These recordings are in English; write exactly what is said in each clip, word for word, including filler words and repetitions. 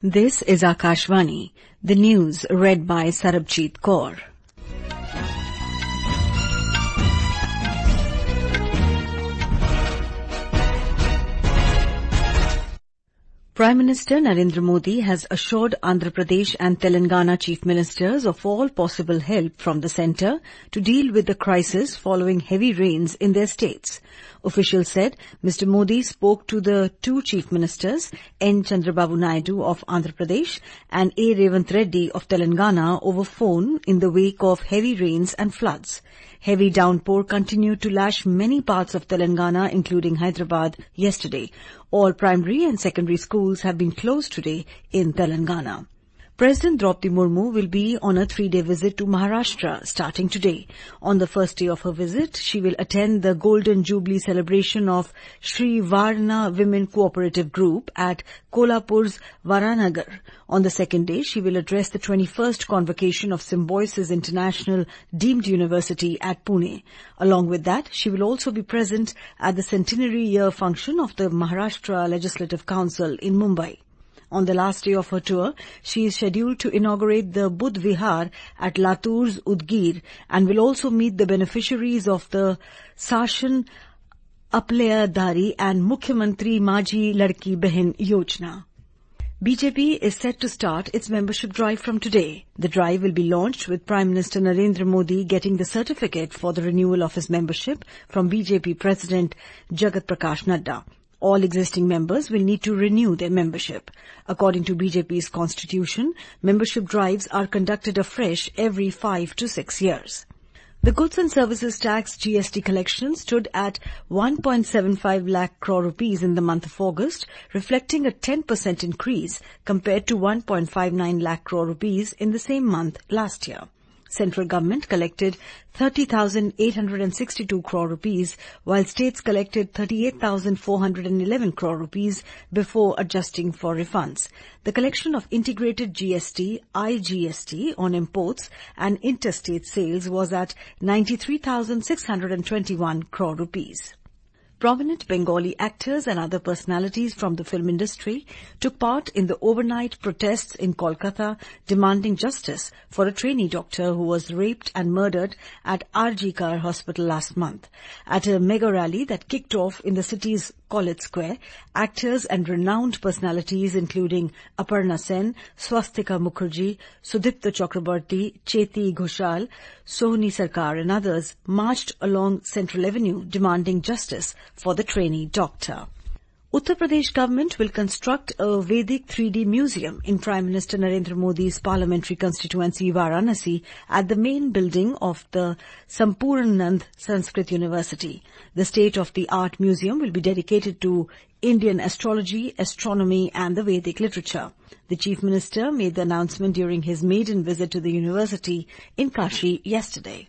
This is Akashvani, the news read by Sarabjit Kaur. Prime Minister Narendra Modi has assured Andhra Pradesh and Telangana Chief Ministers of all possible help from the centre to deal with the crisis following heavy rains in their states. Officials said Mister Modi spoke to the two Chief Ministers, N. Chandrababu Naidu of Andhra Pradesh and A. Revant Reddy of Telangana over phone in the wake of heavy rains and floods. Heavy downpour continued to lash many parts of Telangana, including Hyderabad, yesterday. All primary and secondary schools have been closed today in Telangana. President Draupadi Murmu will be on a three-day visit to Maharashtra starting today. On the first day of her visit, she will attend the Golden Jubilee celebration of Shri Varna Women Cooperative Group at Kolhapur's Varanagar. On the second day, she will address the twenty-first convocation of Symbiosis International Deemed University at Pune. Along with that, she will also be present at the centenary year function of the Maharashtra Legislative Council in Mumbai. On the last day of her tour, she is scheduled to inaugurate the Buddh Vihar at Latur's Udgir and will also meet the beneficiaries of the Sashan Aplayadari and Mukhyamantri Majhi Ladki Behin Yojana. B J P is set to start its membership drive from today. The drive will be launched with Prime Minister Narendra Modi getting the certificate for the renewal of his membership from B J P President Jagat Prakash Nadda. All existing members will need to renew their membership. According to B J P's constitution, membership drives are conducted afresh every five to six years. The Goods and Services Tax G S T collection stood at one point seven five lakh crore rupees in the month of August, reflecting a ten percent increase compared to one point five nine lakh crore rupees in the same month last year. Central government collected thirty thousand eight hundred sixty-two crore rupees, while states collected thirty-eight thousand four hundred eleven crore rupees before adjusting for refunds. The collection of integrated G S T, I G S T on imports and interstate sales was at ninety-three thousand six hundred twenty-one crore rupees. Prominent Bengali actors and other personalities from the film industry took part in the overnight protests in Kolkata demanding justice for a trainee doctor who was raped and murdered at R G Kar Hospital last month. At a mega rally that kicked off in the city's College Square, actors and renowned personalities including Aparna Sen, Swastika Mukherjee, Sudipta Chakraborty, Cheti Ghoshal, Sohni Sarkar and others marched along Central Avenue demanding justice for the trainee doctor. Uttar Pradesh government will construct a Vedic three D museum in Prime Minister Narendra Modi's parliamentary constituency Varanasi at the main building of the Sampurnanand Sanskrit University. The state-of-the-art museum will be dedicated to Indian astrology, astronomy and the Vedic literature. The Chief Minister made the announcement during his maiden visit to the university in Kashi yesterday.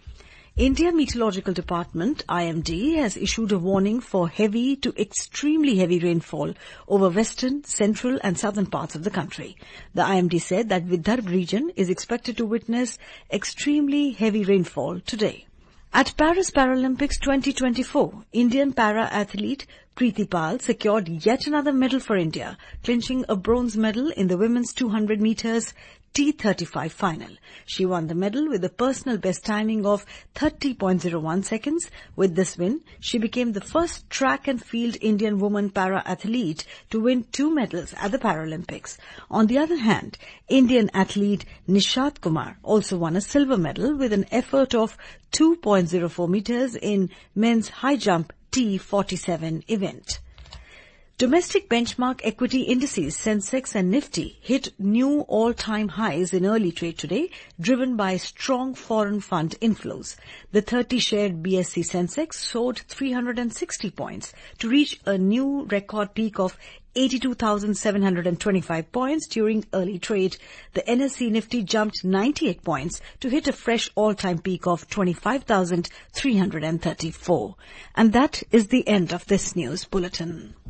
India Meteorological Department, I M D, has issued a warning for heavy to extremely heavy rainfall over western, central and southern parts of the country. The I M D said that Vidarbha region is expected to witness extremely heavy rainfall today. At Paris Paralympics twenty twenty-four, Indian para-athlete Preeti Pal secured yet another medal for India, clinching a bronze medal in the women's two hundred metres T thirty-five final. She won the medal with a personal best timing of thirty point oh one seconds. With this win, she became the first track and field Indian woman para-athlete to win two medals at the Paralympics. On the other hand, Indian athlete Nishat Kumar also won a silver medal with an effort of two point oh four metres in men's high jump T forty-seven event. Domestic benchmark equity indices Sensex and Nifty hit new all-time highs in early trade today, driven by strong foreign fund inflows. The thirty-shared B S C Sensex soared three hundred sixty points to reach a new record peak of eighty-two thousand seven hundred twenty-five points during early trade. The N S E Nifty jumped ninety-eight points to hit a fresh all-time peak of twenty-five thousand three hundred thirty-four. And that is the end of this news bulletin.